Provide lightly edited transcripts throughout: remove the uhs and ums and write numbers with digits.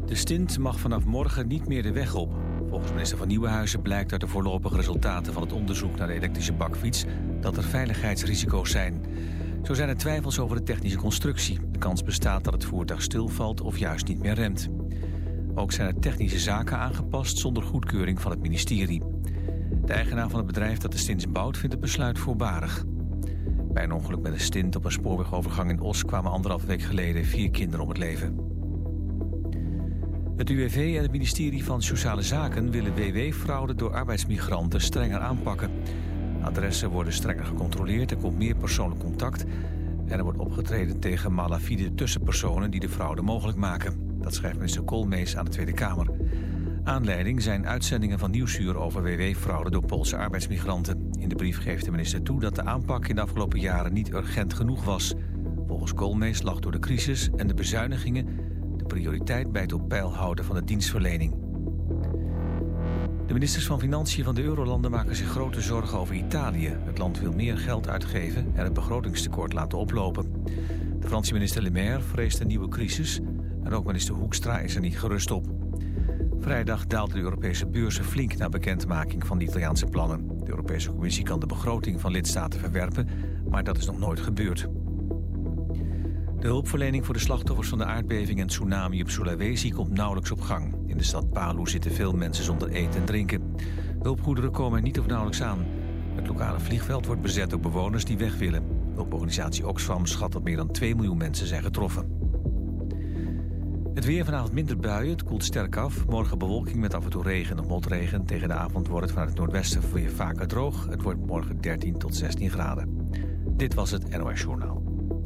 De stint mag vanaf morgen niet meer de weg op. Volgens minister van Nieuwenhuizen blijkt uit de voorlopige resultaten van het onderzoek naar de elektrische bakfiets dat er veiligheidsrisico's zijn. Zo zijn er twijfels over de technische constructie. De kans bestaat dat het voertuig stilvalt of juist niet meer remt. Ook zijn er technische zaken aangepast zonder goedkeuring van het ministerie. De eigenaar van het bedrijf dat de stints bouwt vindt het besluit voorbarig. Bij een ongeluk met een stint op een spoorwegovergang in Os kwamen 1,5 week geleden 4 kinderen om het leven. Het UWV en het ministerie van Sociale Zaken willen WW-fraude door arbeidsmigranten strenger aanpakken. Adressen worden strenger gecontroleerd, er komt meer persoonlijk contact en er wordt opgetreden tegen malafide tussenpersonen die de fraude mogelijk maken. Dat schrijft minister Koolmees aan de Tweede Kamer. Aanleiding zijn uitzendingen van Nieuwsuur over WW-fraude door Poolse arbeidsmigranten. In de brief geeft de minister toe dat de aanpak in de afgelopen jaren niet urgent genoeg was. Volgens Koolmees lag door de crisis en de bezuinigingen de prioriteit bij het op peil houden van de dienstverlening. De ministers van Financiën van de Eurolanden maken zich grote zorgen over Italië. Het land wil meer geld uitgeven en het begrotingstekort laten oplopen. De Franse minister Le Maire vreest een nieuwe crisis en ook minister Hoekstra is er niet gerust op. Vrijdag daalden de Europese beurzen flink na bekendmaking van de Italiaanse plannen. De Europese Commissie kan de begroting van lidstaten verwerpen, maar dat is nog nooit gebeurd. De hulpverlening voor de slachtoffers van de aardbeving en tsunami op Sulawesi komt nauwelijks op gang. In de stad Palu zitten veel mensen zonder eten en drinken. Hulpgoederen komen er niet of nauwelijks aan. Het lokale vliegveld wordt bezet door bewoners die weg willen. Hulporganisatie Oxfam schat dat meer dan 2 miljoen mensen zijn getroffen. Het weer, vanavond minder buien, het koelt sterk af. Morgen bewolking met af en toe regen of motregen. Tegen de avond wordt het vanuit het noordwesten weer vaker droog. Het wordt morgen 13 tot 16 graden. Dit was het NOS Journaal.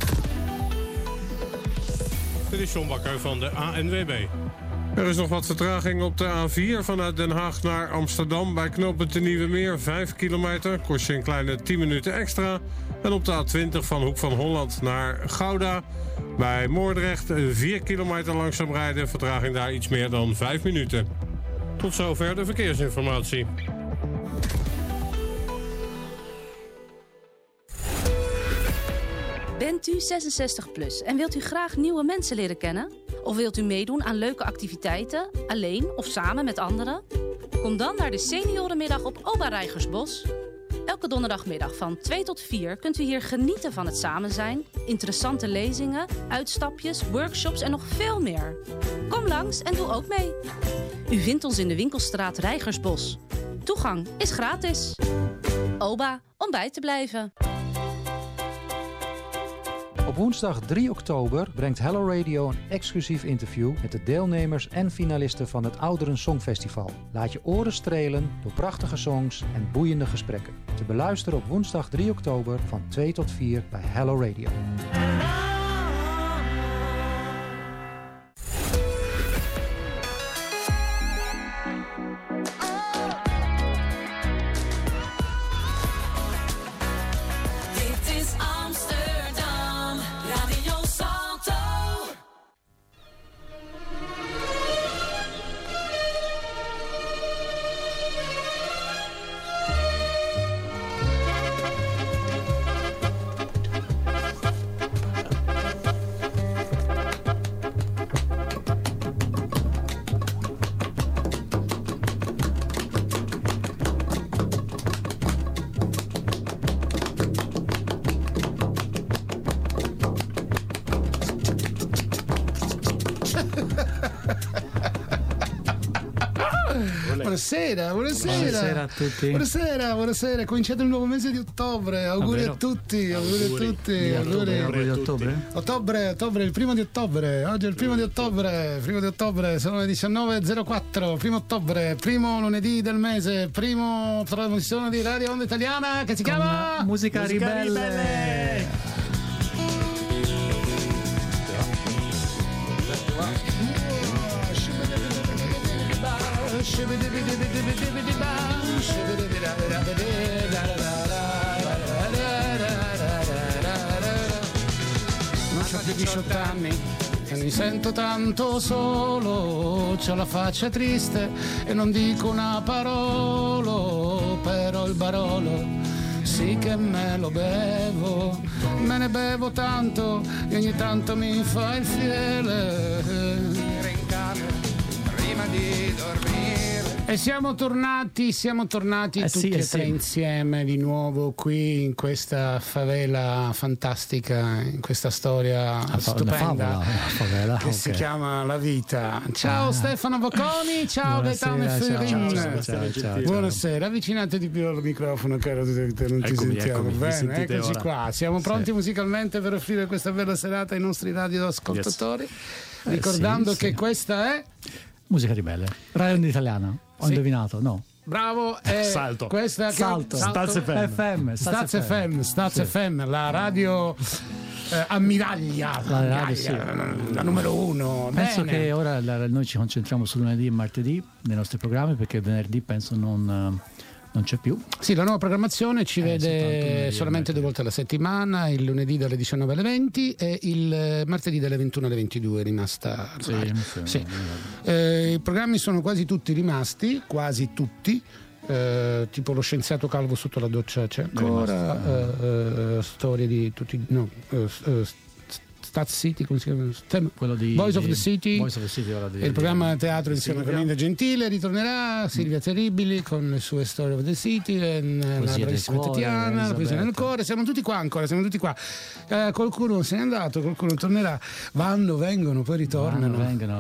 Dit is John Bakker van de ANWB. Er is nog wat vertraging op de A4 vanuit Den Haag naar Amsterdam. Bij knooppunt de Nieuwe Meer, 5 kilometer. Kost je een kleine 10 minuten extra. En op de A20 van Hoek van Holland naar Gouda. Bij Moordrecht 4 kilometer langzaam rijden. Vertraging daar iets meer dan 5 minuten. Tot zover de verkeersinformatie. Bent u 66 plus en wilt u graag nieuwe mensen leren kennen? Of wilt u meedoen aan leuke activiteiten, alleen of samen met anderen? Kom dan naar de seniorenmiddag op Oba Rijgersbos. Elke donderdagmiddag van 2 tot 4 kunt u hier genieten van het samen zijn, interessante lezingen, uitstapjes, workshops en nog veel meer. Kom langs en doe ook mee. U vindt ons in de winkelstraat Rijgersbos. Toegang is gratis. Oba, om bij te blijven. Op woensdag 3 oktober brengt Hello Radio een exclusief interview met de deelnemers en finalisten van het Ouderen Songfestival. Laat je oren strelen door prachtige songs en boeiende gesprekken. Te beluisteren op woensdag 3 oktober van 2 tot 4 bij Hello Radio. Buonasera a tutti. Buonasera, cominciato il nuovo mese di ottobre. Auguri a tutti, auguri. Auguri di ottobre? Ottobre, il 1 di ottobre. Oggi è il 1 di ottobre, sono le 19.04, 1 ottobre, primo lunedì del mese, primo trasmissione di Radio Onda Italiana che si chiama Musica Ribelle. Non c'ho più 18 anni e mi sento tanto solo, c'ho la faccia triste e non dico una parola, però il barolo sì che me lo bevo, me ne bevo tanto e ogni tanto mi fa il fiele. E siamo tornati tutti e tre insieme di nuovo qui in questa favela fantastica, in questa storia stupenda favela, che si chiama La Vita. Ciao Stefano Bocconi, ciao Gaetano Ferrin. Ciao. Buonasera, avvicinate di più al microfono, caro direttore, non ti sentiamo bene. Eccoci ora. Qua, siamo pronti musicalmente per offrire questa bella serata ai nostri radioascoltatori. Ricordando che questa è Musica Ribelle, radio italiana. Ho indovinato? No. Bravo, Salto. Questa che Salto. Staz FM, la radio ammiraglia, la numero uno. Penso Bene. che ora noi ci concentriamo su lunedì e martedì nei nostri programmi, perché venerdì penso non c'è più. Sì, la nuova programmazione ci vede solamente 2 volte alla settimana, il lunedì dalle 19 alle 20 e il martedì dalle 21 alle 22 è rimasta. Sì. I programmi sono quasi tutti rimasti, quasi tutti. Tipo Lo scienziato calvo sotto la doccia c'è ancora, storie di tutti, Stat City, come si chiama? Quello di Voice of the City, e il programma teatro insieme a Camilla Gentile ritornerà, Silvia Terribili con le sue Story of the City, la bravissima Tatiana, la poesia nel cuore, siamo tutti qua. Qualcuno se n'è andato, qualcuno tornerà, vengono, poi ritornano.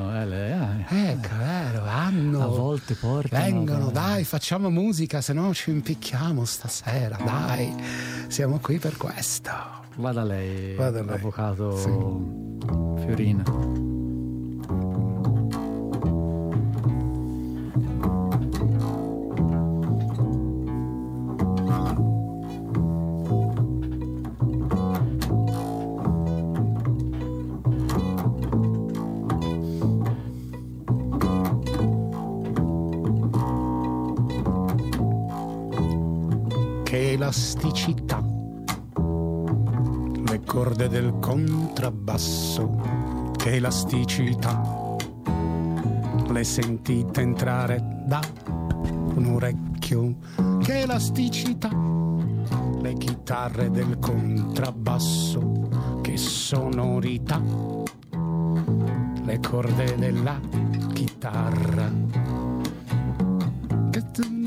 Vanno, a volte portano, vengono, dai, facciamo musica, se no ci impicchiamo stasera, dai, siamo qui per questo. Vada lei. Avvocato Fiorina. Che elasticità, le corde del contrabbasso, che elasticità, le sentite entrare da un orecchio, che elasticità, le chitarre del contrabbasso, che sonorità, le corde della chitarra, che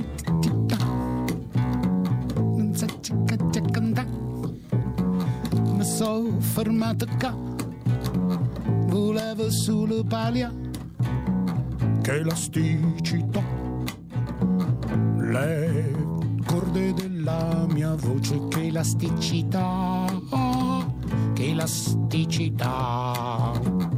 sono fermato qua, volevo solo paglia, che elasticità, le corde della mia voce, che elasticità, che elasticità.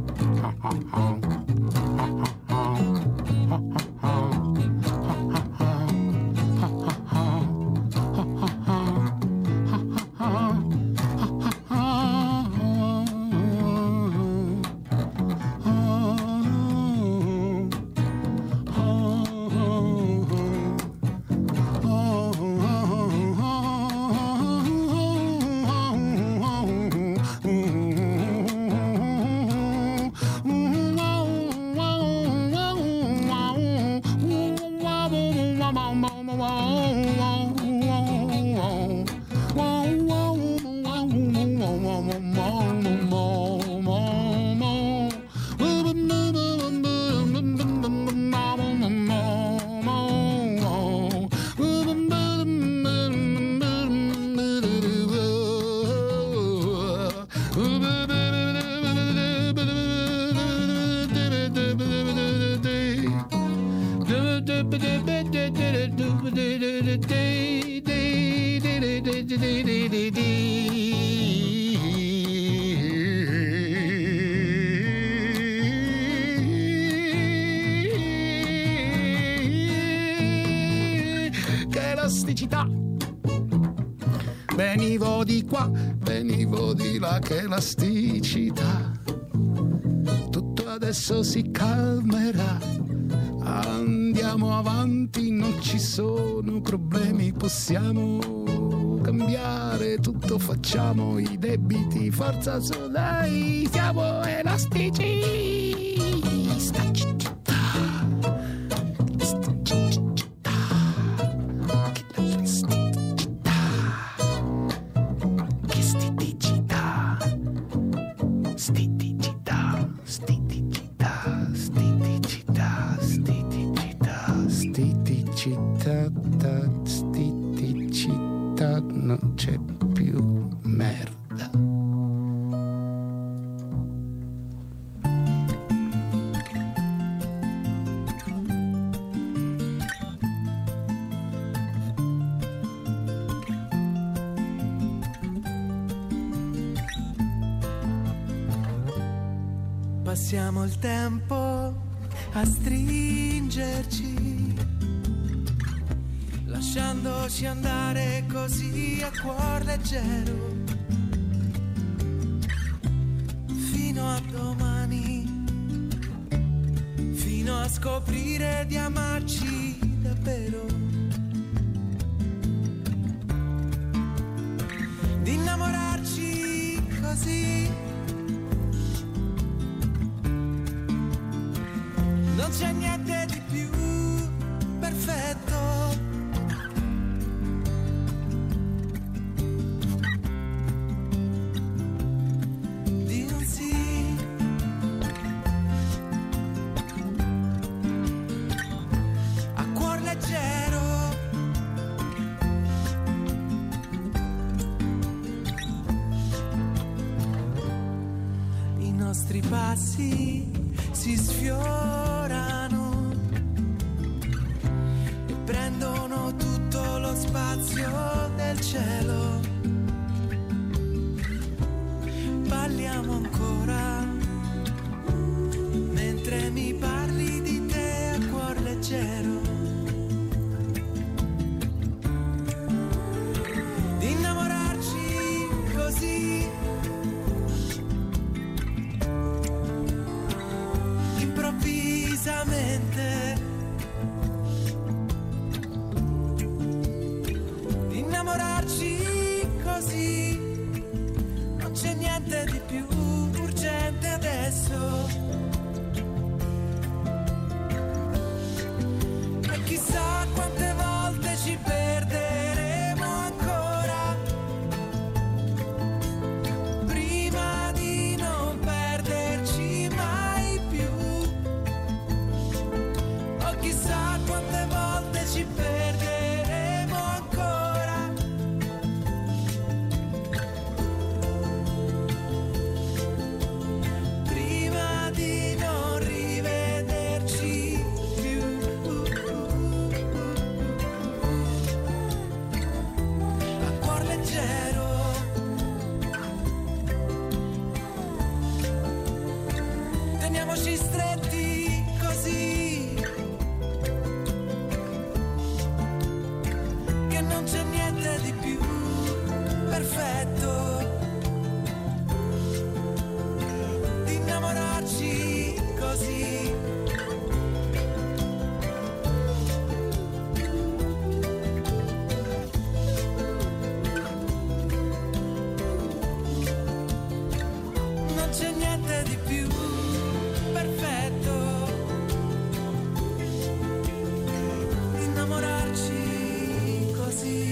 Venivo di qua, venivo di là, che elasticità. Tutto adesso si calmerà. Andiamo avanti, non ci sono problemi, possiamo cambiare tutto, facciamo i debiti, forza su, dai, siamo elastici. non c'è più merda. Passiamo il tempo a stringerci, lasciandoci andare così a cuor leggero, fino a domani, fino a scoprire di amarci davvero, di innamorarci così. Non c'è niente di più perfetto. Di un sì. A cuor leggero. I nostri passi si sfiorano e prendono tutto lo spazio del cielo. Balliamo ancora mentre mi parli di te a cuor leggero, di innamorarci così. Improvvisamente, di innamorarci così, non c'è niente di più urgente adesso. E chissà quante volte ci perderemo ancora prima di non perderci mai più. Chissà quante volte ci perderemo ancora prima di non rivederci più. A cuor leggero. Teniamoci stretti così, non c'è niente di più perfetto, di innamorarci così. Non c'è niente di più perfetto, di innamorarci così.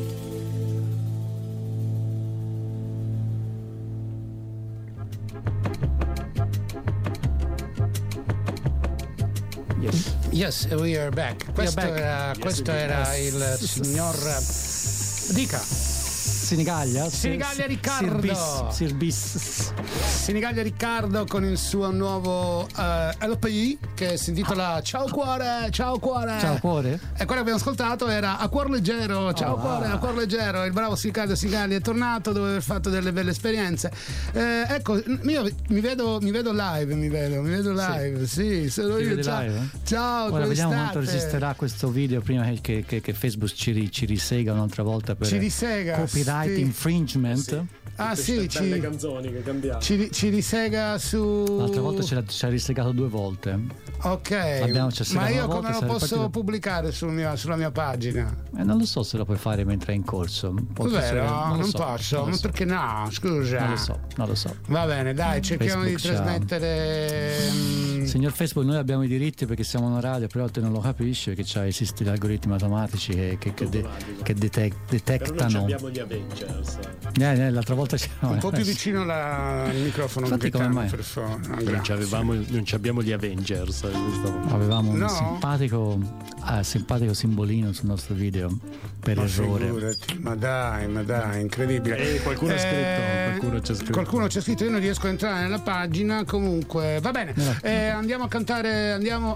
Yes, we are back. Questo era il signor Dica. Senigallia Riccardo. Senigallia Riccardo con il suo nuovo LP che si intitola Ciao cuore. Ciao cuore. E quello che abbiamo ascoltato era A cuor leggero. Ciao cuore, a cuor leggero. Il bravo Senigallia è tornato dopo aver fatto delle belle esperienze. Ecco, io mi vedo live. Sì, sono io. Ciao. Ora vediamo quanto resisterà questo video prima che Facebook ci risega un'altra volta per copyright infringement. Sì, belle canzoni che cambiamo. Ci risega su. L'altra volta ci ha risegato 2 volte. Ok, ma io come lo posso pubblicare sulla mia pagina? Non lo so se lo puoi fare mentre è in corso. Non posso. Ma perché no? Scusa. Non lo so. Va bene, dai, cerchiamo di trasmettere Signor Facebook, noi abbiamo i diritti perché siamo una radio, però te non lo capisci perché esisti gli algoritmi automatici che detettano. Però noi abbiamo gli Avengers. L'altra volta c'era un po' più vicino al microfono. Infatti, come mai? Non abbiamo gli Avengers. Avevamo un simpatico simbolino sul nostro video per errore. Figurati. Ma dai, incredibile. Qualcuno ha scritto. Qualcuno c'è scritto, io non riesco a entrare nella pagina. Comunque va bene. Andiamo a cantare.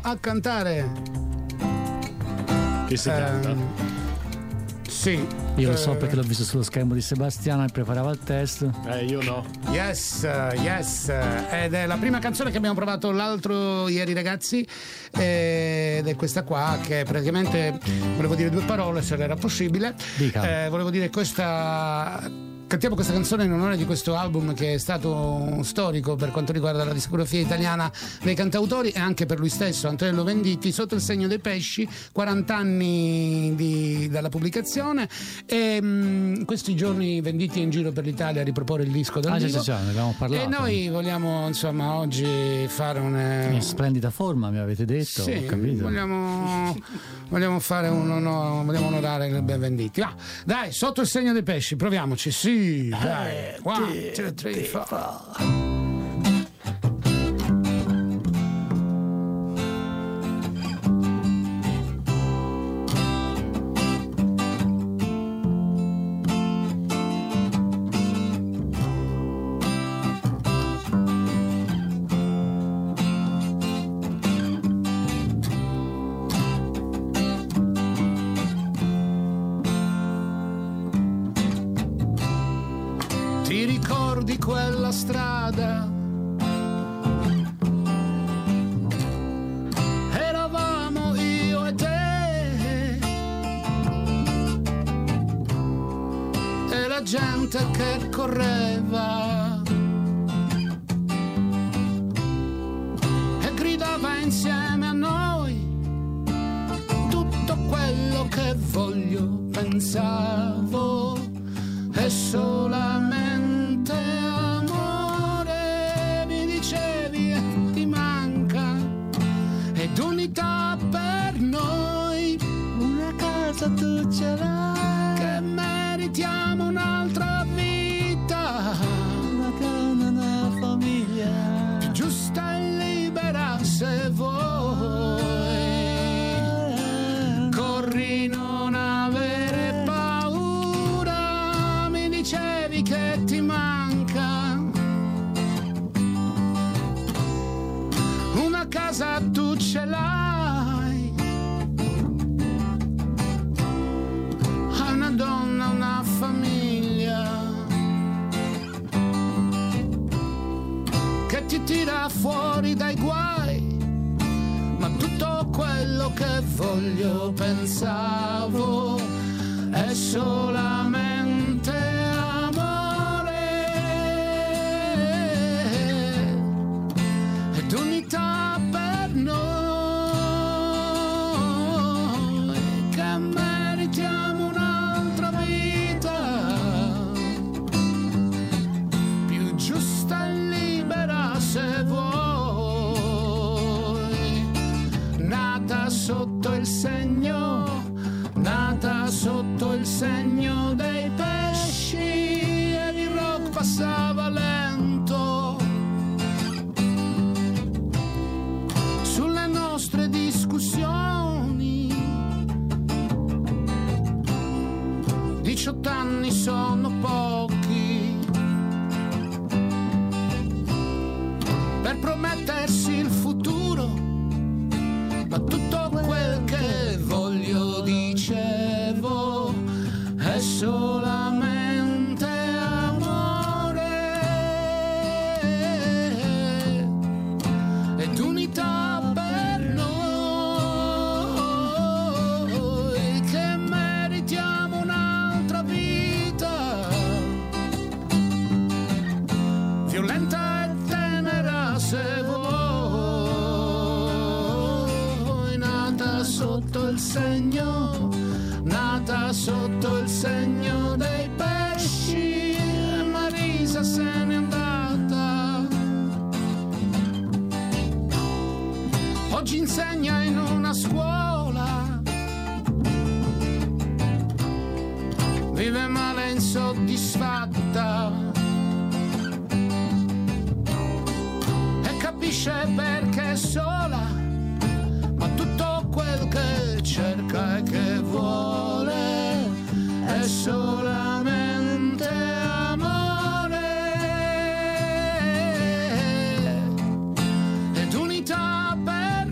Che si canta? Sì. Io lo so perché l'ho visto sullo schermo di Sebastiano e preparava il testo. Io no. Yes. Ed è la prima canzone che abbiamo provato l'altro ieri, ragazzi. Ed è questa qua, che praticamente volevo dire 2 parole se era possibile. Volevo dire cantiamo questa canzone in onore di questo album che è stato storico per quanto riguarda la discografia italiana dei cantautori e anche per lui stesso, Antonello Venditti, Sotto il segno dei pesci, 40 anni dalla pubblicazione, e in questi giorni Venditti è in giro per l'Italia a riproporre il disco dal vivo. Ne abbiamo parlato. E noi vogliamo oggi fare in splendida forma, mi avete detto. Sì, ho capito. vogliamo fare vogliamo onorare il Ben Venditti. Dai, Sotto il segno dei pesci, proviamoci. Sì, dai. 1, 2, 3, 4. Di quella strada eravamo io e te e la gente che correva e gridava insieme a noi tutto quello che voglio, pensavo, è solamente amore, mi dicevi, e ti manca, ed unità per noi, una casa tu ce l'hai, che meritiamo un'altra vita, una famiglia, più giusta e libera se vuoi, corri, non avere paura, mi dicevi che ti manca una casa, tu ce l'hai, hai una donna, una famiglia che ti tira fuori dai guai, ma tutto quello che voglio, pensavo, è solamente amore ed unità per noi, che meritiamo un'altra vita, più giusta e libera se vuoi, nata sotto il segno dei pesci, e il rock passava lento sulle nostre discussioni. 18 anni sono pochi per promettersi il futuro, ma tutto quel che voglio, dicevo, è solamente amore ed unità per noi, che meritiamo un'altra vita, violenta e tenera se vuoi, nata sotto il segno dei pesci, e Marisa se n'è andata oggi insegna in una scuola, vive male insoddisfatta e capisce perché è sola, ma tutto quel che cerca e che vuole è solamente amore ed unità per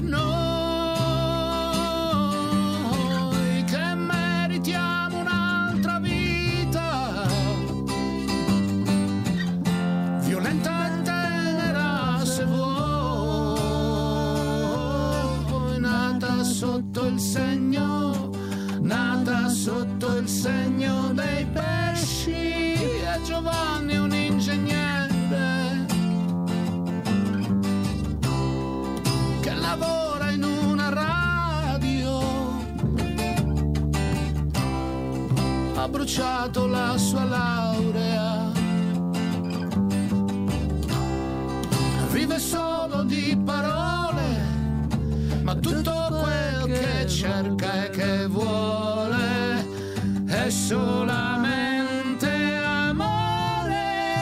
noi che meritiamo un'altra vita, violenta e tenera se vuoi, nata sotto il segno, nata sotto il segno dei pesci. E Giovanni un ingegnere che lavora in una radio, ha bruciato la sua laurea, vive solo di parole, ma tutto quel che cerca e che vuole è solamente amore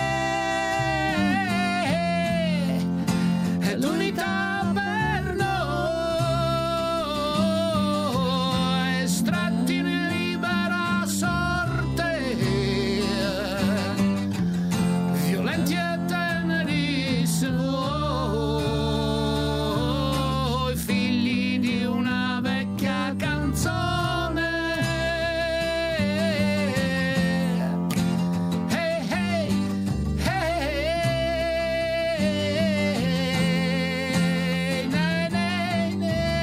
e l'unità per noi, estratti in libera sorte, violenti e teneri se vuoi, figli di una vecchia canzone. Hey, hey, hey, nay, nay,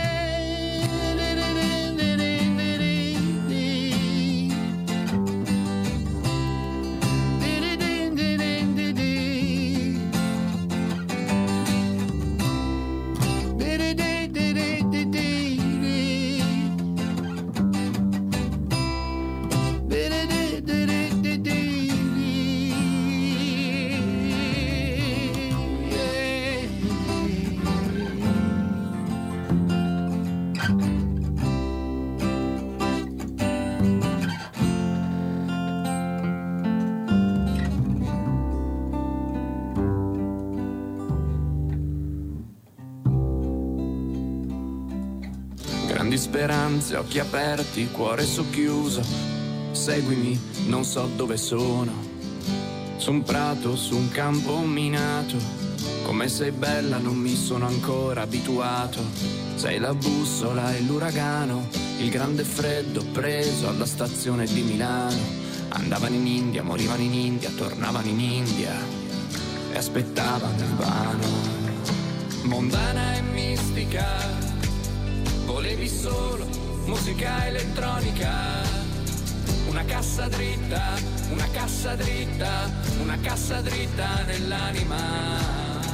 Grandi speranze, occhi aperti, cuore socchiuso. Seguimi, non so dove sono. Su un prato, su un campo minato. Come sei bella, non mi sono ancora abituato. Sei la bussola e l'uragano, il grande freddo preso alla stazione di Milano. Andavano in India, morivano in India, tornavano in India e aspettavano invano. Mondana e mistica, volevi solo musica elettronica, una cassa dritta, una cassa dritta, una cassa dritta nell'anima.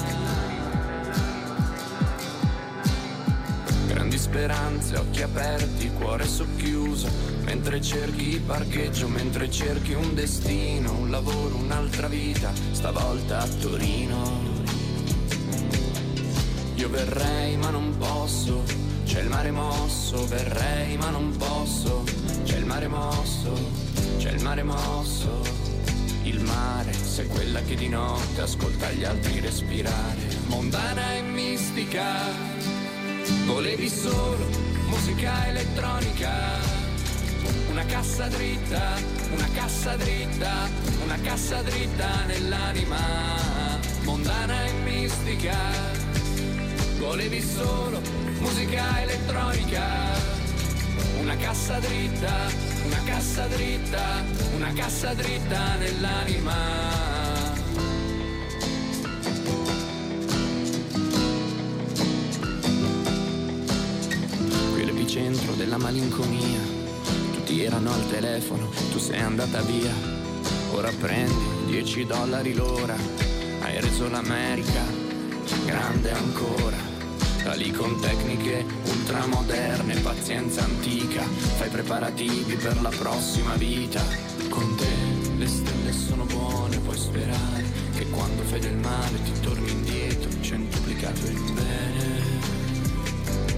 Grandi speranze, occhi aperti, cuore socchiuso, mentre cerchi parcheggio, mentre cerchi un destino, un lavoro, un'altra vita, stavolta a Torino. Io verrei ma non posso, c'è il mare mosso, verrei ma non posso, c'è il mare mosso, c'è il mare mosso. Il mare, sei quella che di notte ascolta gli altri respirare. Mondana e mistica, volevi solo musica elettronica, una cassa dritta, una cassa dritta, una cassa dritta nell'anima. Mondana e mistica, volevi solo musica elettronica, una cassa dritta, una cassa dritta, una cassa dritta nell'anima. Qui è l'epicentro della malinconia, tutti erano al telefono, tu sei andata via. Ora prendi $10 l'ora, hai reso l'America grande ancora. Da lì con tecniche ultramoderne, pazienza antica, fai preparativi per la prossima vita. Con te le stelle sono buone, puoi sperare che quando fai del male ti torni indietro, centuplicato il bene.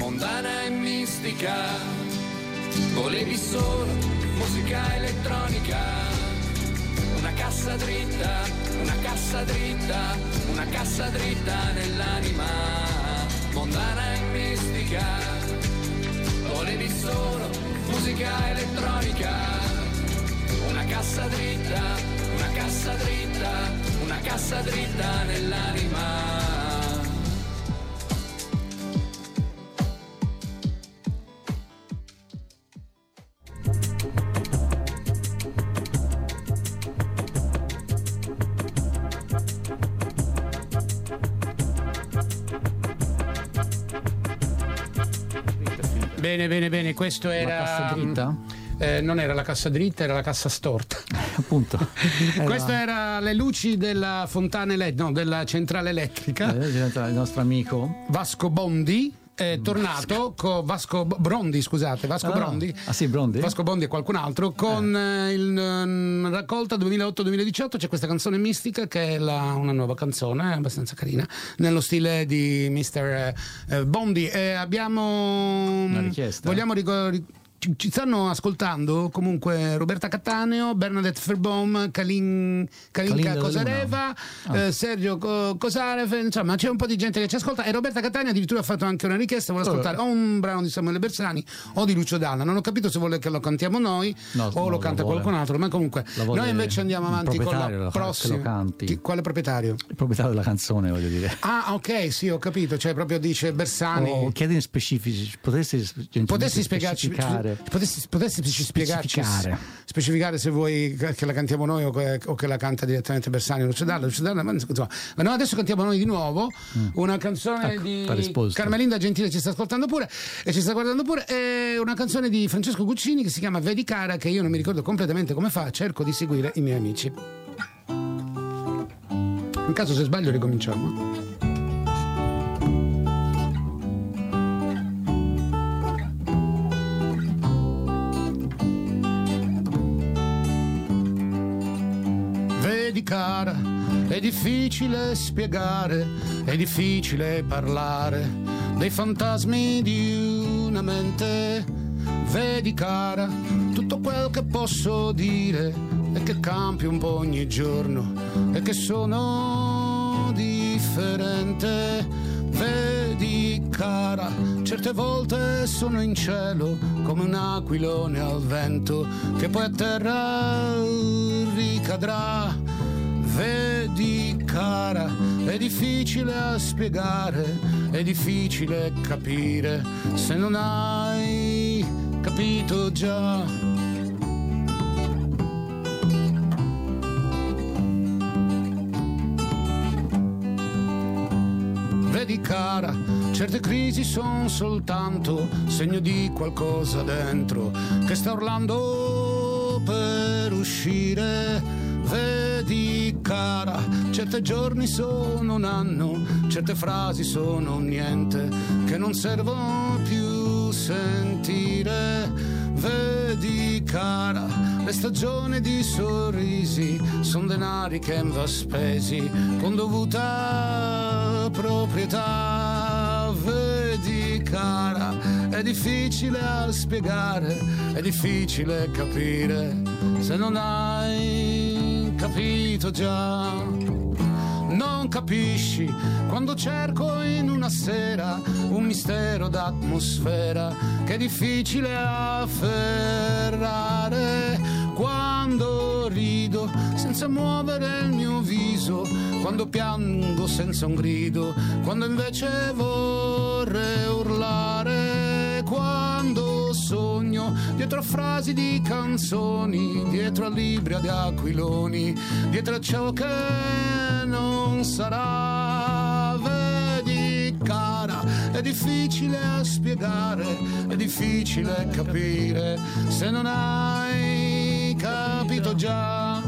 mondana e mistica. Volevi solo musica elettronica, una cassa dritta, una cassa dritta, una cassa dritta nell'anima, mondana e mistica. Volevi solo musica elettronica, una cassa dritta, una cassa dritta, una cassa dritta nell'anima. Bene, questo era... La cassa dritta? Non era la cassa dritta, era la cassa storta. Appunto. Questo era le luci della fontana della centrale elettrica. Il nostro amico Vasco Bondi. È tornato con Vasco Brondi, Brondi. Ah sì, Brondi? Vasco Bondi e qualcun altro con il raccolta 2008-2018. C'è questa canzone mistica che è una nuova canzone abbastanza carina nello stile di Mr. Bondi. Abbiamo una richiesta. Vogliamo ci stanno ascoltando comunque Roberta Cattaneo, Bernadette Ferbaum, Kalinka Kosareva, Sergio Kosarev, insomma c'è un po' di gente che ci ascolta e Roberta Cattaneo addirittura ha fatto anche una richiesta, vuole ascoltare o un brano di Samuele Bersani o di Lucio Dalla. Non ho capito se vuole che lo cantiamo noi o lo canta qualcun altro, ma comunque noi invece andiamo avanti con la prossima. Quale proprietario? Il proprietario della canzone, voglio dire. Ah, ok, sì, ho capito, cioè proprio dice Bersani. O chiedi in specifici, potessi spiegarci. Potessi specificare se vuoi che la cantiamo noi o che la canta direttamente Bersani o Lucio Dalla, ma noi adesso cantiamo noi di nuovo una canzone di Carmelinda Gentile, ci sta ascoltando pure e ci sta guardando pure, è una canzone di Francesco Guccini che si chiama Vedi cara, che io non mi ricordo completamente come fa, cerco di seguire i miei amici. In caso se sbaglio ricominciamo. Cara, è difficile spiegare, è difficile parlare dei fantasmi di una mente. Vedi cara, tutto quel che posso dire è che cambi un po' ogni giorno e che sono differente. Vedi cara, certe volte sono in cielo come un aquilone al vento che poi a terra ricadrà. Vedi cara, è difficile a spiegare, è difficile capire se non hai capito già. Vedi cara, certe crisi sono soltanto segno di qualcosa dentro che sta urlando per uscire. Vedi cara, certe giorni sono un anno, certe frasi sono un niente che non servono più sentire. Vedi cara, le stagioni di sorrisi sono denari che va spesi con dovuta proprietà. Vedi cara, è difficile a spiegare, è difficile capire se non hai capito già. Non capisci quando cerco in una sera un mistero d'atmosfera che è difficile afferrare. Quando rido senza muovere il mio viso, quando piango senza un grido, quando invece vorrei urlare, quando sogno dietro a frasi di canzoni, dietro a libri di aquiloni, dietro a ciò che non sarà. Vedi cara, è difficile a spiegare, è difficile capire se non hai capito già.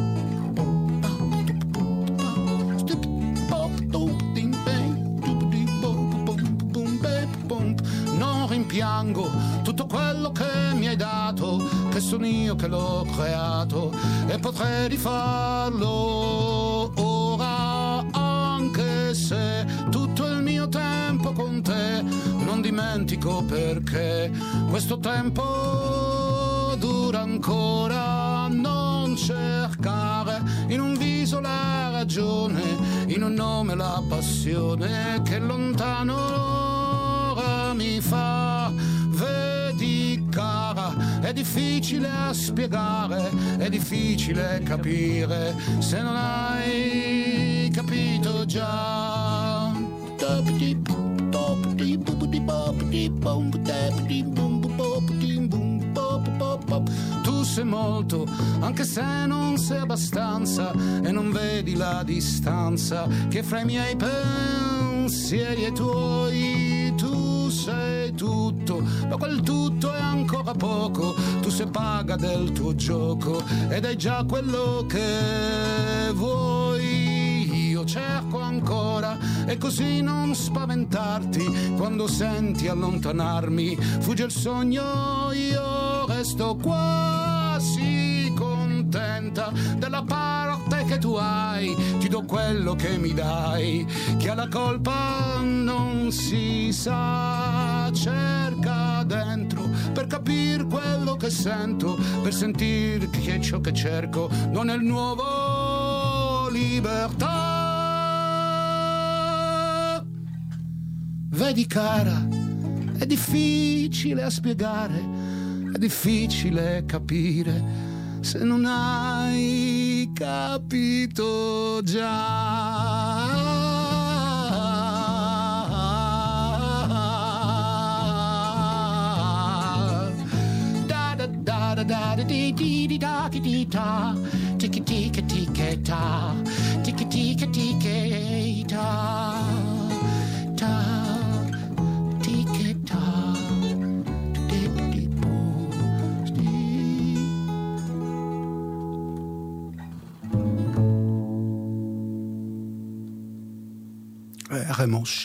Non rimpiango tutto quello che mi hai dato, che sono io che l'ho creato e potrei rifarlo ora, anche se tutto il mio tempo con te non dimentico perché questo tempo dura ancora. Non cercare in un viso la ragione, in un nome la passione che lontano ora mi fa. Vedi cara, è difficile a spiegare, è difficile capire se non hai capito già. Tu sei molto, anche se non sei abbastanza, e non vedi la distanza che fra i miei pensieri e i tuoi. Tu sei tutto, ma quel tutto è ancora poco. Tu sei paga del tuo gioco ed hai già quello che vuoi. Io cerco ancora e così non spaventarti quando senti allontanarmi. Fugge il sogno, io resto quasi contenta della parte che tu hai. Ti do quello che mi dai, chi ha la colpa non si sa. Cerca dentro per capire quello che sento, per sentire che ciò che cerco non è il nuovo libertà. Vedi cara, è difficile a spiegare, è difficile capire se non hai capito già. Da da da da da da di di di da di di da, tiki tiki tiki ta, tiki tiki tiki ta. Remoche.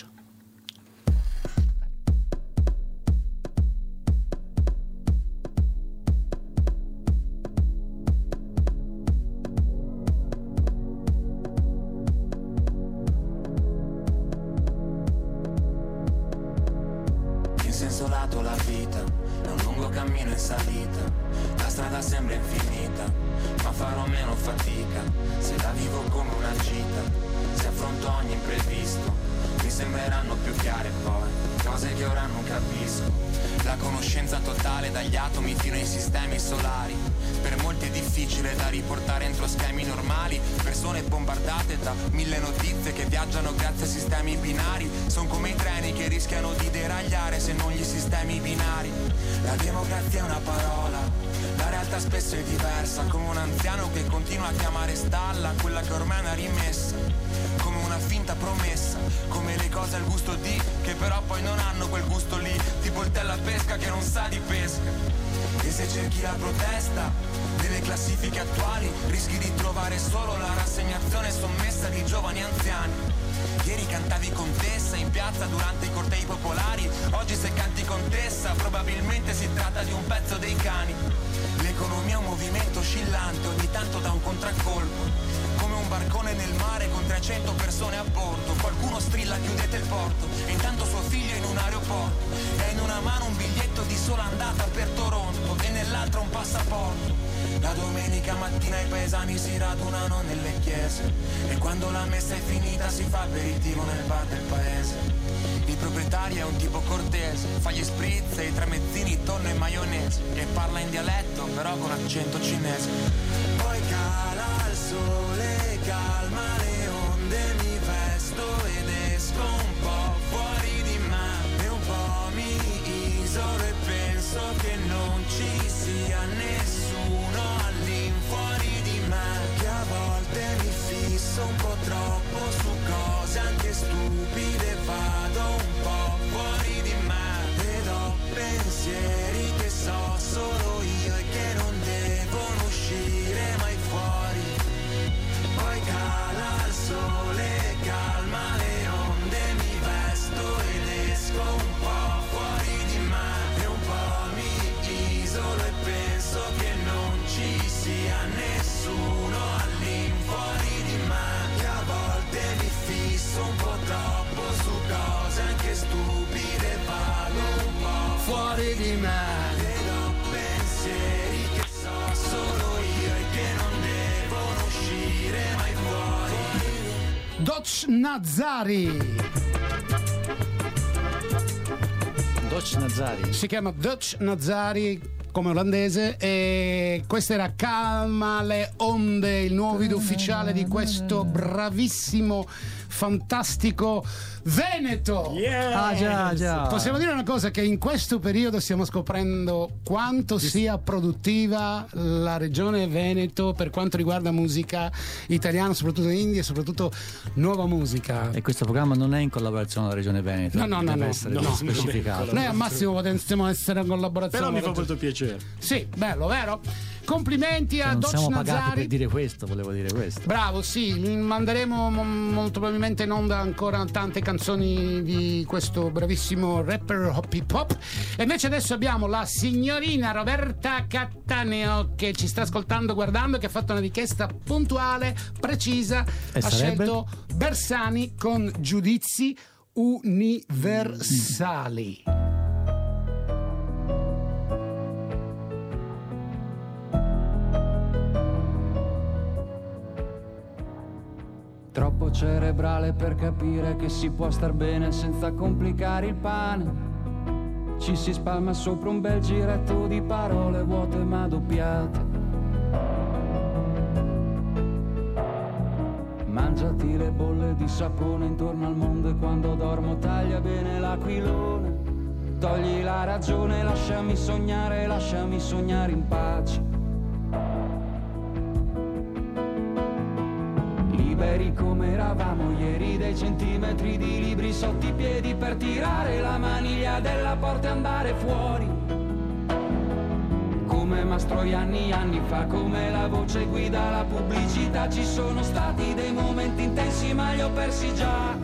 In senso lato la vita è un lungo cammino in salita, la strada sembra infinita, ma farò meno fatica se la vivo come una gita. Se affronto ogni imprevisto mi sembreranno più chiare poi cose che ora non capisco. La conoscenza totale dagli atomi fino ai sistemi solari, per molti è difficile da riportare entro schemi normali. Persone bombardate da 1000 notizie che viaggiano grazie ai sistemi binari. Sono come i treni che rischiano di deragliare se non gli sistemi binari. La democrazia è una parola, la realtà spesso è diversa, come un anziano che continua a chiamare stalla quella che ormai è una rimessa, come una finta promessa, come le cose al gusto di, che però poi non hanno quel gusto lì, tipo il tella pesca che non sa di pesca. E se cerchi la protesta nelle classifiche attuali, rischi di trovare solo la rassegnazione sommessa di giovani anziani. Ieri cantavi contessa in piazza durante i cortei popolari, oggi se canti contessa probabilmente si tratta di un pezzo dei cani. L'economia è un movimento oscillante, ogni tanto da un contraccolpo, come un barcone nel mare con 300 persone a bordo. Qualcuno strilla chiudete il porto e intanto suo figlio è in un aeroporto e ha in una mano un biglietto di sola andata per Toronto e nell'altra un passaporto. La domenica mattina i paesani si radunano nelle chiese e quando la messa è finita si fa aperitivo nel bar del paese. Il proprietario è un tipo cortese, fa gli spritz e i tramezzini, tonno e maionese e parla in dialetto però con accento cinese. Poi cala il sole, calma le onde, mi vesto ed esco un po' fuori di me e un po' mi isolo e penso che non ci sia nessuno all'infuori di me, che a volte mi fisso un po' troppo su cose anche stupide, vado un po' fuori di me ed ho pensieri che so solo io e che non devono uscire mai fuori. Poi cala il sole, calma le fuori di me. Vedo pensieri che so solo io e che non devono uscire mai fuori. Doc Nazari. Doc Nazari. Si chiama Doc Nazari come olandese, e questa era Calma le onde, il nuovo video ufficiale di questo bravissimo, fantastico Veneto. Yeah. Già. Possiamo dire una cosa, che in questo periodo stiamo scoprendo quanto sia produttiva la regione Veneto per quanto riguarda musica italiana, soprattutto indie e soprattutto nuova musica. E questo programma non è in collaborazione con la regione Veneto? No, deve essere specificato. Noi al massimo possiamo essere in collaborazione. Però mi fa molto piacere. Sì, bello, vero? Complimenti a Doc Nazari. Non siamo pagati per dire questo, volevo dire questo. Bravo, sì, manderemo molto probabilmente in onda ancora tante canzoni di questo bravissimo rapper hip hop. E invece adesso abbiamo la signorina Roberta Cattaneo che ci sta ascoltando, guardando, che ha fatto una richiesta puntuale, precisa. Ha scelto Bersani con Giudizi Universali. Troppo cerebrale per capire che si può star bene senza complicare il pane. Ci si spalma sopra un bel giretto di parole vuote ma doppiate. Mangiati le bolle di sapone intorno al mondo e quando dormo taglia bene l'aquilone. Togli la ragione, lasciami sognare in pace. Liberi come eravamo ieri, dei centimetri di libri sotto i piedi per tirare la maniglia della porta e andare fuori. Come Mastroianni anni fa, come la voce guida la pubblicità. Ci sono stati dei momenti intensi ma li ho persi già.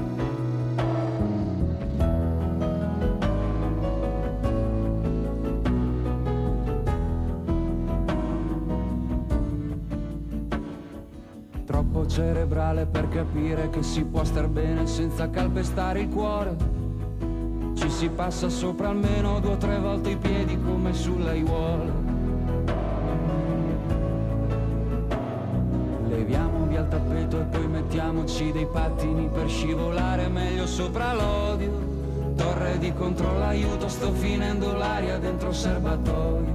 Troppo cerebrale per capire che si può star bene senza calpestare il cuore. Ci si passa sopra almeno 2 o 3 volte i piedi come sull'aiuola. Leviamo via il tappeto e poi mettiamoci dei pattini per scivolare meglio sopra l'odio. Torre di controllo, aiuto, sto finendo l'aria dentro il serbatoio.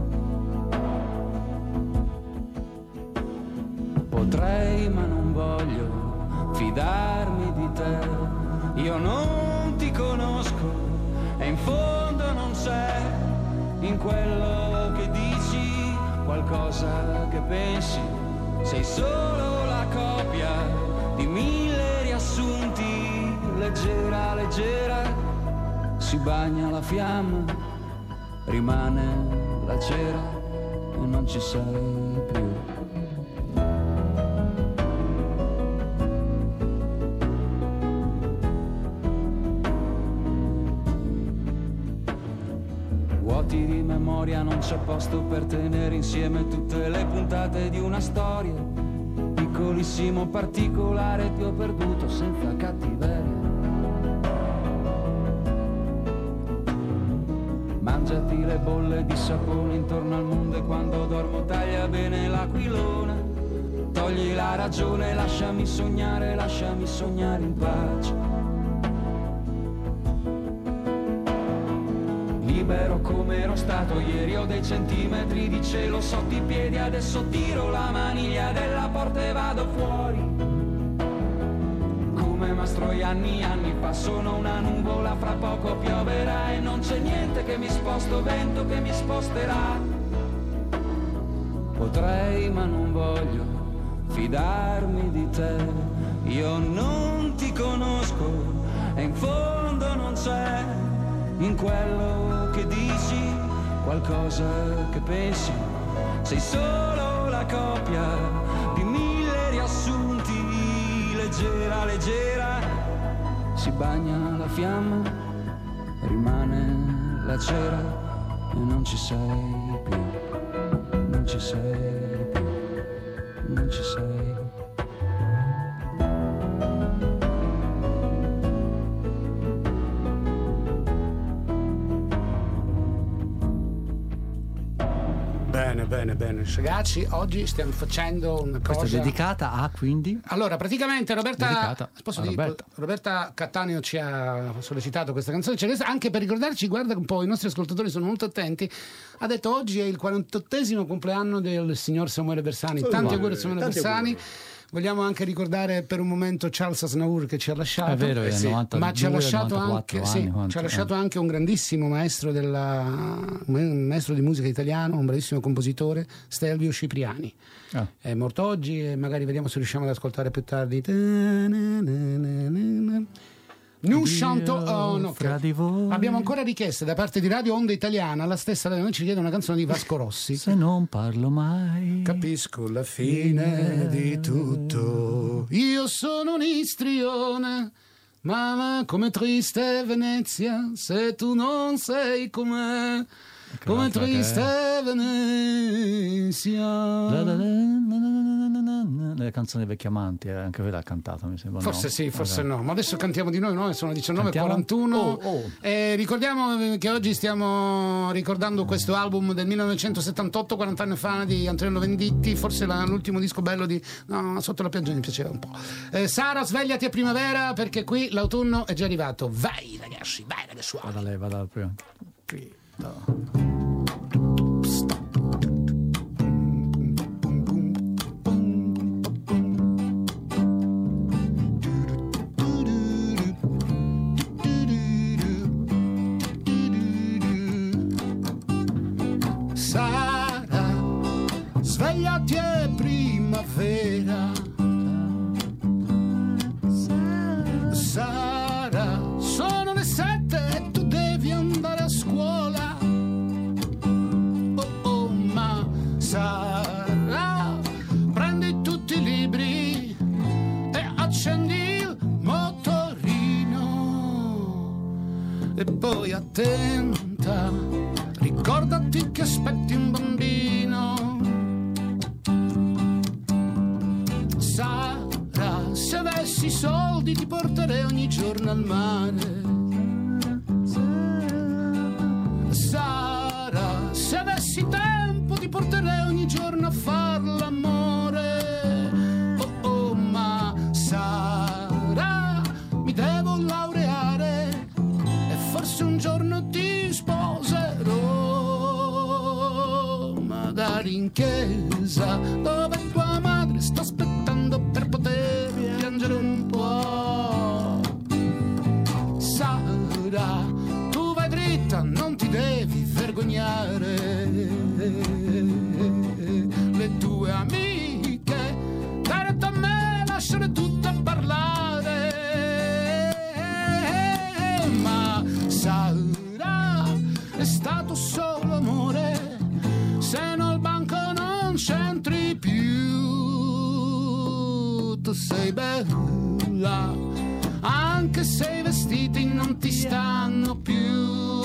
Potrei ma non voglio fidarmi di te. Io non ti conosco e in fondo non c'è in quello che dici qualcosa che pensi. Sei solo la copia di 1000 riassunti. Leggera, leggera, si bagna la fiamma, rimane la cera e non ci sei più. Di memoria non c'è posto per tenere insieme tutte le puntate di una storia. Piccolissimo particolare ti ho perduto senza cattiveria. Mangiati le bolle di sapone intorno al mondo e quando dormo taglia bene l'aquilone. Togli la ragione, lasciami sognare in pace. Libero come ero stato ieri, ho dei centimetri di cielo sotto i piedi. Adesso tiro la maniglia della porta e vado fuori. Come Mastroianni anni fa, sono una nuvola, fra poco pioverà e non c'è niente che mi sposto, vento che mi sposterà. Potrei ma non voglio fidarmi di te. Io non ti conosco e in fondo non c'è in quello che dici qualcosa che pensi. Sei solo la copia di 1000 riassunti. Leggera, leggera, si bagna la fiamma, rimane la cera e non ci sei più. Non ci sei più. Non ci sei. Bene. Ragazzi, oggi stiamo facendo una cosa... Questa è dedicata a, quindi? Allora, praticamente Roberta Roberta Cattaneo ci ha sollecitato questa canzone, anche per ricordarci, guarda un po', i nostri ascoltatori sono molto attenti, ha detto oggi è il 48esimo compleanno del signor Samuele Bersani. Tanti auguri a Samuele Bersani. Vogliamo anche ricordare per un momento Charles Aznavour che ci ha lasciato. È vero, è 92, ma ci ha lasciato anche, anni, ci ha lasciato anche un grandissimo maestro maestro di musica italiano, un bravissimo compositore, Stelvio Cipriani. È morto oggi e magari vediamo se riusciamo ad ascoltare più tardi. Nous chantons, abbiamo ancora richieste da parte di Radio Onda Italiana, la stessa noi ci chiede una canzone di Vasco Rossi. Se non parlo mai capisco la fine di tutto, io sono un istrione, ma come triste Venezia se tu non sei com'è, come triste Venezia. Le canzoni dei vecchi amanti, anche quella ha cantato, mi sembra. Forse sì, forse no. Ma adesso cantiamo di noi, sono 19:41. Ricordiamo che oggi stiamo ricordando questo album del 1978, 40 anni fa, di Antonello Venditti, forse l'ultimo disco bello di Sotto la pioggia mi piaceva un po'. Sara, svegliati a primavera perché qui l'autunno è già arrivato. Vai ragazzi, vada prima. Sara, svegliati è primavera. Sara, sono le 7 e tu devi andare a scuola. Oh, ma Sara, prendi tutti i libri e accendi il motorino. E poi attenta, ricordati che aspetti un bambino. Sara, se avessi soldi ti porterei ogni giorno al mare. Sara, se avessi tempo ti porterei ogni giorno a far l'amore. Oh, ma Sara, mi devo laureare e forse un giorno ti sposerò, magari in chiesa dove tua madre sta aspettando per poter piangere un po'. Sara, tu vai dritta, non ti devi vergognare. Le tue amiche dai retta a me, lasciare tutte a parlare. Ma Sara, è stato solo amore, se no al banco non c'entri più. Tu sei bella, anche se i vestiti non ti stanno più.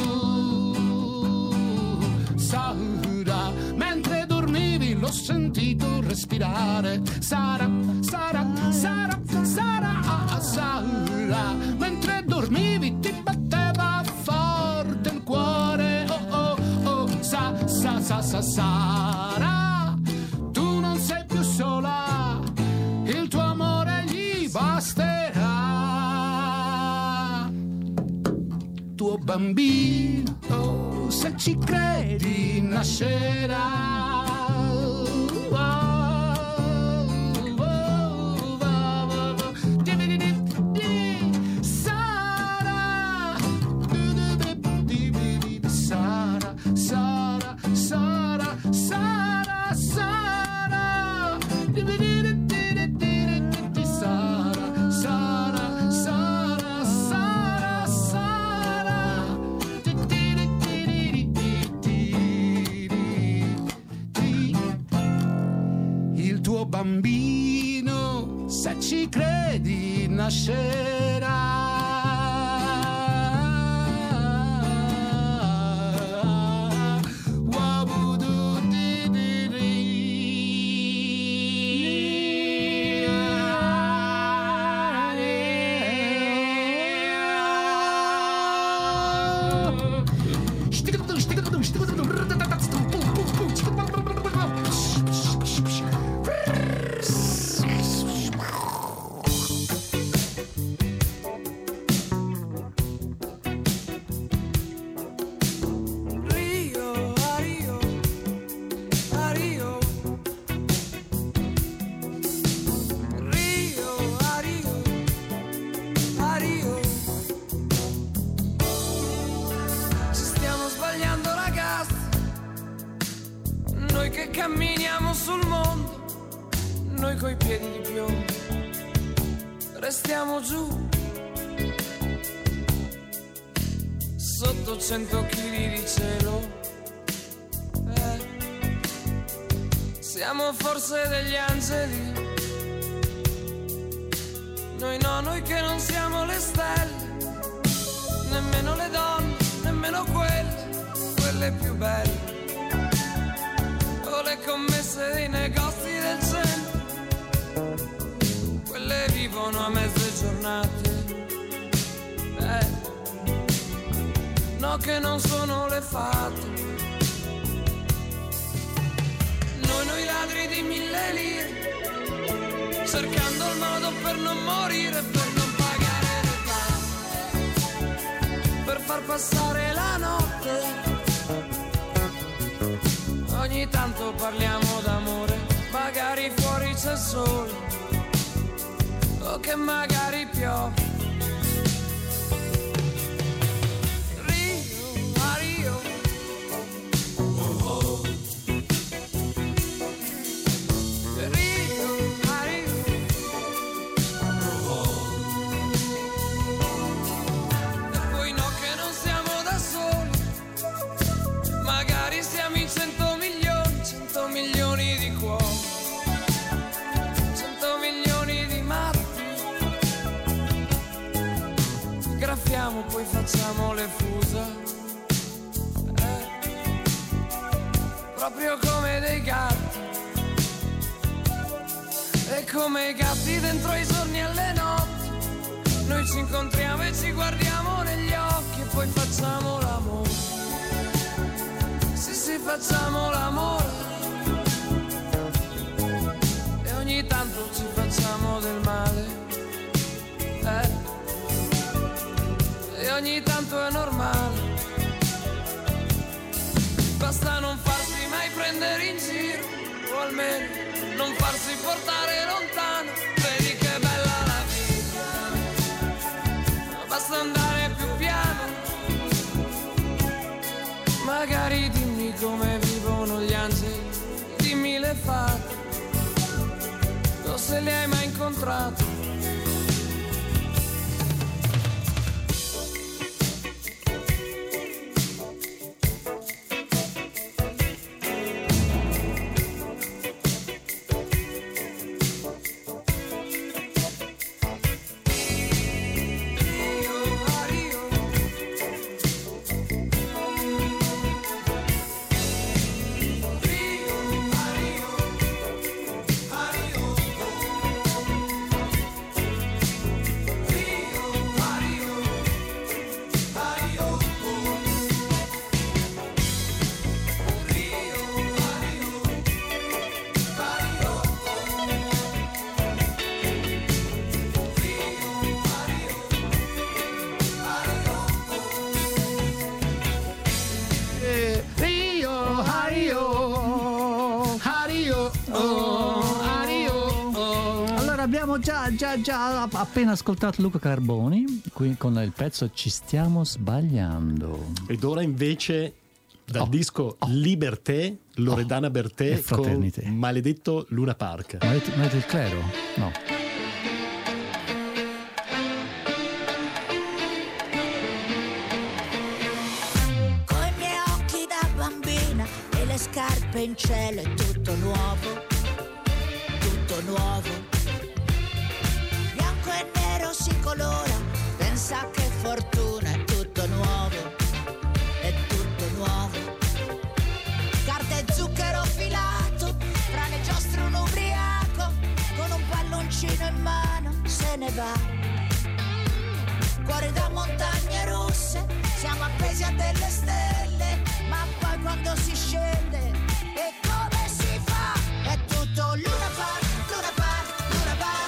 Sara, mentre dormivi l'ho sentito respirare. Sara, Sara, Sara, Sara, Sara, mentre dormivi ti batteva forte il cuore. Oh, oh, oh, Sara, tu non sei più sola, il tuo amore gli basterà. Tuo bambino, se ci credi, nascerà. Bambino, se ci credi, nascerà. che camminiamo sul mondo, noi coi piedi di piombo, restiamo giù, sotto 100 chili di cielo. Siamo forse degli angeli, noi no, noi che non siamo le stelle, nemmeno le donne, nemmeno quelle più belle, o le commesse dei negozi del centro, quelle vivono a mezze giornate, no che non sono le fate. Noi ladri di 1000 lire, cercando il modo per non morire, per non pagare le tasse, per far passare la notte. Ogni tanto parliamo d'amore, magari fuori c'è il sole, o che magari piove. Poi facciamo le fusa, proprio come dei gatti, e come i gatti dentro ai giorni e alle notti, noi ci incontriamo e ci guardiamo negli occhi e poi facciamo l'amore, sì facciamo l'amore, e ogni tanto ci facciamo del male, e ogni tanto è normale, basta non farsi mai prendere in giro, o almeno non farsi portare lontano, vedi che bella la vita, basta andare più piano, magari dimmi come vivono gli angeli, dimmi le fate, o se li hai mai incontrati. Già appena ascoltato Luca Carboni qui con il pezzo Ci stiamo sbagliando, ed ora invece dal disco Liberté, Loredana Bertè con Maledetto Luna Park. Maledetto il clero? No. Coi miei occhi da bambina e le scarpe in cielo è tutto nuovo, tutto nuovo. Si colora, pensa che fortuna, è tutto nuovo, è tutto nuovo. Carta e zucchero filato, fra le giostre un ubriaco, con un palloncino in mano se ne va. Cuore da montagne russe, siamo appesi a delle stelle, ma poi quando si scende, e come si fa? È tutto Luna Park, Luna Park, Luna Park.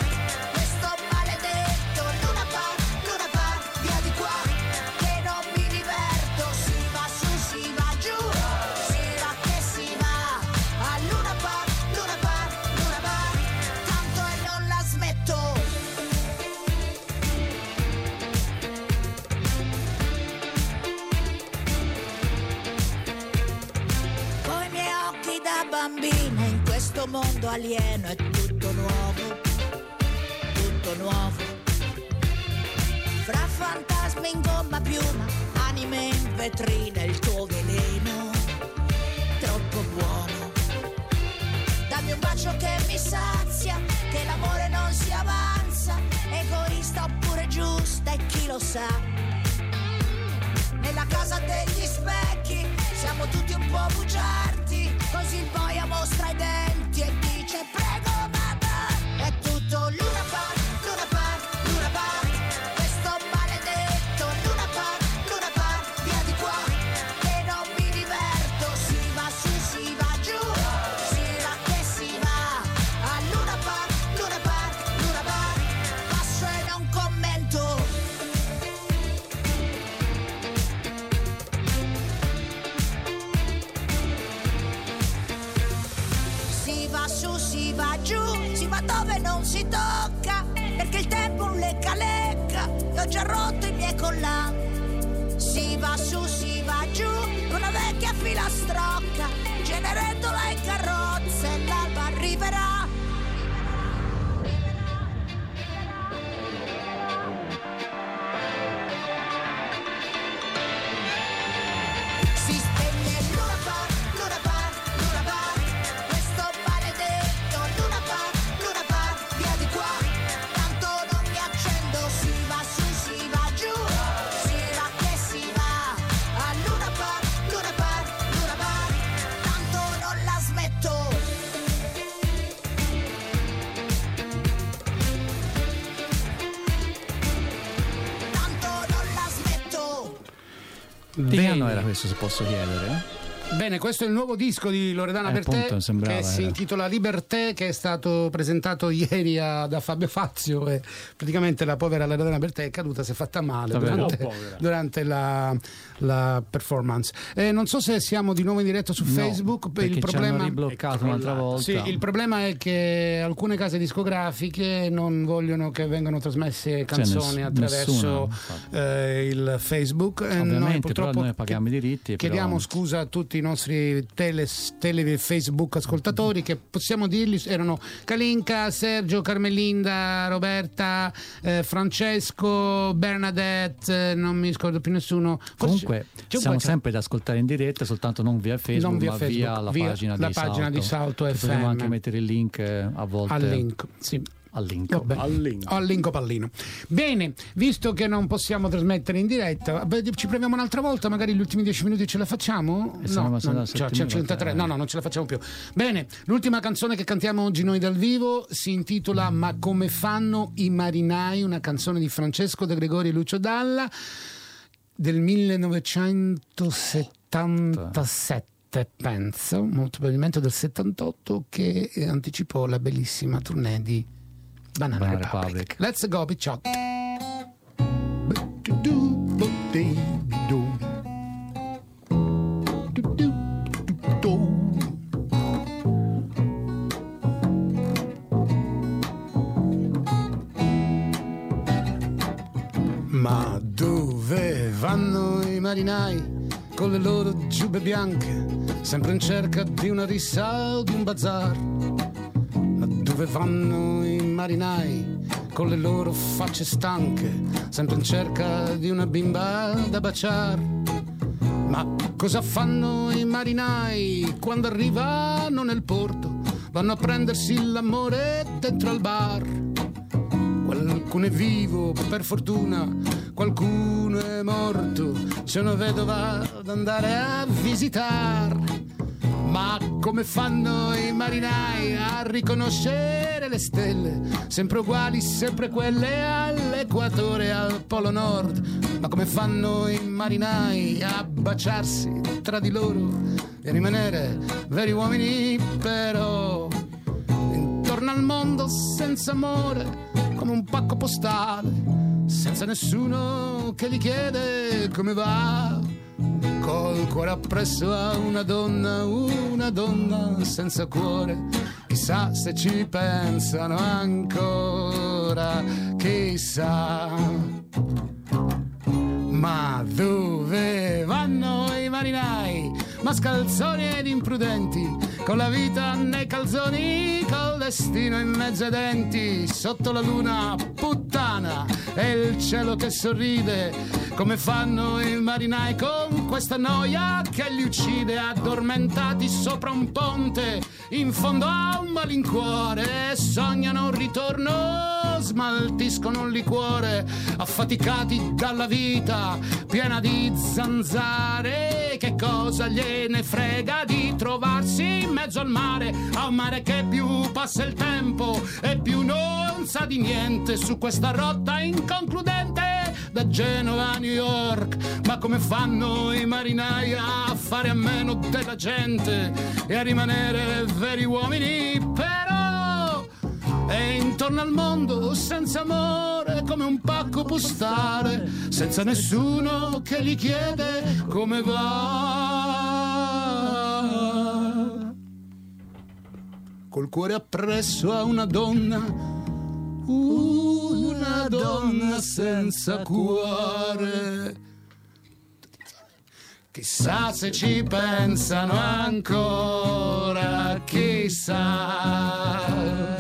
bambino in questo mondo alieno, è tutto nuovo, tutto nuovo. Fra fantasmi in gomma piuma, anime in vetrina, il tuo veleno troppo buono. Dammi un bacio che mi sazia, che l'amore non si avanza, egoista oppure giusta e chi lo sa. Nella casa degli specchi siamo tutti un po' bugiardi, così il boia mostra i denti e dice prego mamma. È tutto Luna Park, Luna Park, Luna Park, questo maledetto Luna Park, via di qua, che non mi diverto. Si va su, si va giù, si va che si va. A Luna Park, Luna Park, Luna Park, passo e non commento. Si va su, si va giù, si va dove non si tocca, perché il tempo un lecca-lecca, e ho già rotto i miei collanti. Si va su, si va giù, con una vecchia filastrocca, Cenerentola in carrozza e l'alba arriverà. Si spegne Luna Park, Luna Park, Luna Park, questo maledetto Luna Park, via di qua, tanto non mi accendo. Si va su, si va giù, si va che si va. A Luna Park, Luna Park, Luna Park, tanto non la smetto. Tanto non la smetto. Di che anno era questo, se posso chiedere? Bene, questo è il nuovo disco di Loredana Bertè, appunto, sembrava, che si intitola Liberté, che è stato presentato ieri da Fabio Fazio, e praticamente la povera Loredana Bertè è caduta, si è fatta male durante la performance. Non so se siamo di nuovo in diretta su Facebook, perché il problema ci hanno ribloccato un'altra volta. Sì, il problema è che alcune case discografiche non vogliono che vengano trasmesse canzoni attraverso il Facebook. Ovviamente, noi purtroppo però noi paghiamo i diritti. Chiediamo scusa a tutti i nostri tele Facebook ascoltatori, che possiamo dirgli erano Kalinka, Sergio, Carmelinda, Roberta, Francesco, Bernadette, non mi scordo più nessuno. Comunque siamo sempre da ascoltare in diretta, soltanto non via Facebook, ma via la pagina di Salto FM. Possiamo anche mettere il link a volte al link, sì. Al linko pallino. Bene, visto che non possiamo trasmettere in diretta, ci proviamo un'altra volta, magari gli ultimi 10 minuti ce la facciamo? No, non ce la facciamo più. Bene, l'ultima canzone che cantiamo oggi noi dal vivo si intitola Ma come fanno i marinai, una canzone di Francesco De Gregori e Lucio Dalla del 1977, penso, molto probabilmente del 78, che anticipò la bellissima tournée di Banana Republic. Let's go, Picciotto. Ma dove vanno i marinai con le loro giubbe bianche, sempre in cerca di una rissa o di un bazar? Ma dove vanno i marinai con le loro facce stanche, sempre in cerca di una bimba da baciar? Ma cosa fanno i marinai quando arrivano nel porto? Vanno a prendersi l'amore dentro al bar. Qualcuno è vivo, per fortuna, qualcuno è morto, c'è una vedova da andare a visitare. Ma come fanno i marinai a riconoscere le stelle, sempre uguali, sempre quelle all'equatore, al polo nord? Ma come fanno i marinai a baciarsi tra di loro e rimanere veri uomini però? Intorno al mondo senza amore, come un pacco postale, senza nessuno che gli chiede come va, col cuore appresso a una donna senza cuore, chissà se ci pensano ancora, chissà. Ma dove vanno i marinai mascalzoni ed imprudenti, con la vita nei calzoni, col destino in mezzo ai denti, sotto la luna puttana e il cielo che sorride, come fanno i marinai con questa noia che li uccide, addormentati sopra un ponte in fondo a un malincuore, sognano un ritorno, smaltiscono un liquore, affaticati dalla vita piena di zanzare, che cosa gliene frega di trovarsi in mezzo al mare, a un mare che più passa il tempo e più non sa di niente, su questa rotta inconcludente da Genova a New York. Ma come fanno i marinai a fare a meno della gente e a rimanere veri uomini? Però e intorno al mondo senza amore, come un pacco postale, senza nessuno che gli chiede come va. Col cuore appresso a una donna senza cuore. Chissà se ci pensano ancora, chissà.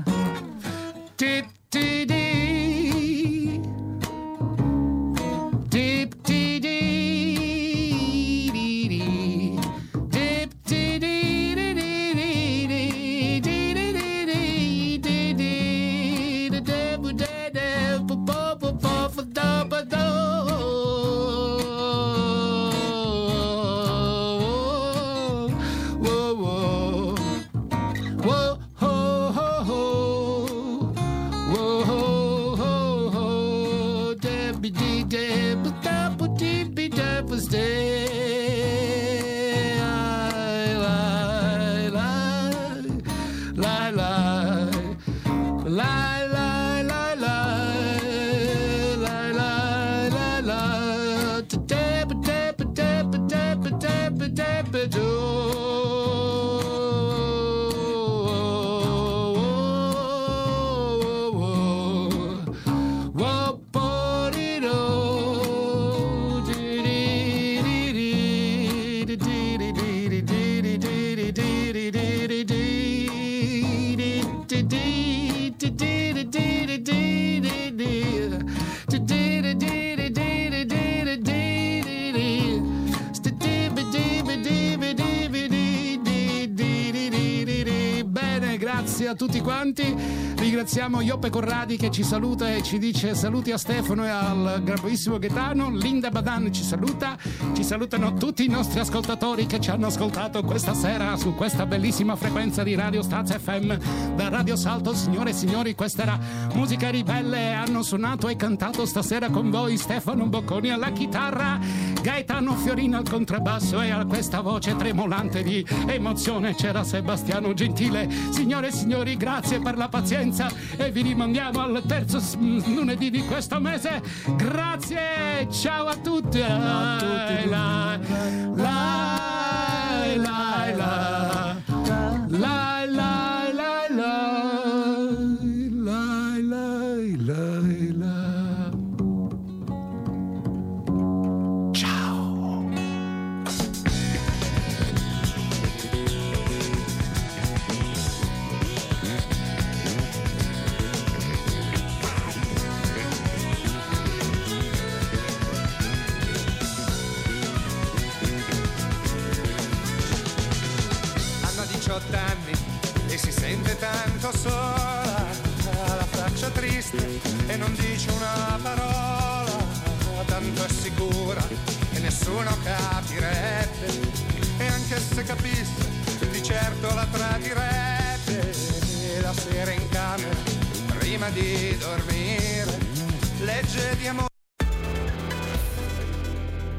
A tutti quanti, ringraziamo Ioppe Corradi che ci saluta e ci dice saluti a Stefano e al bravissimo Gaetano. Linda Badan ci saluta, ci salutano tutti i nostri ascoltatori che ci hanno ascoltato questa sera su questa bellissima frequenza di Radio Staz FM da Radio Salto. Signore e signori, questa era Musica Ribelle, hanno suonato e cantato stasera con voi Stefano Bocconi alla chitarra, Gaetano Fiorina al contrabbasso e a questa voce tremolante di emozione c'era Sebastiano Gentile. Signore e signori, grazie per la pazienza e vi rimandiamo al terzo lunedì di questo mese. Grazie, ciao a tutti. Sola, la faccia triste e non dice una parola, tanto è sicura che nessuno capirebbe, e anche se capisse di certo la tradirebbe. La sera in camera prima di dormire legge di amore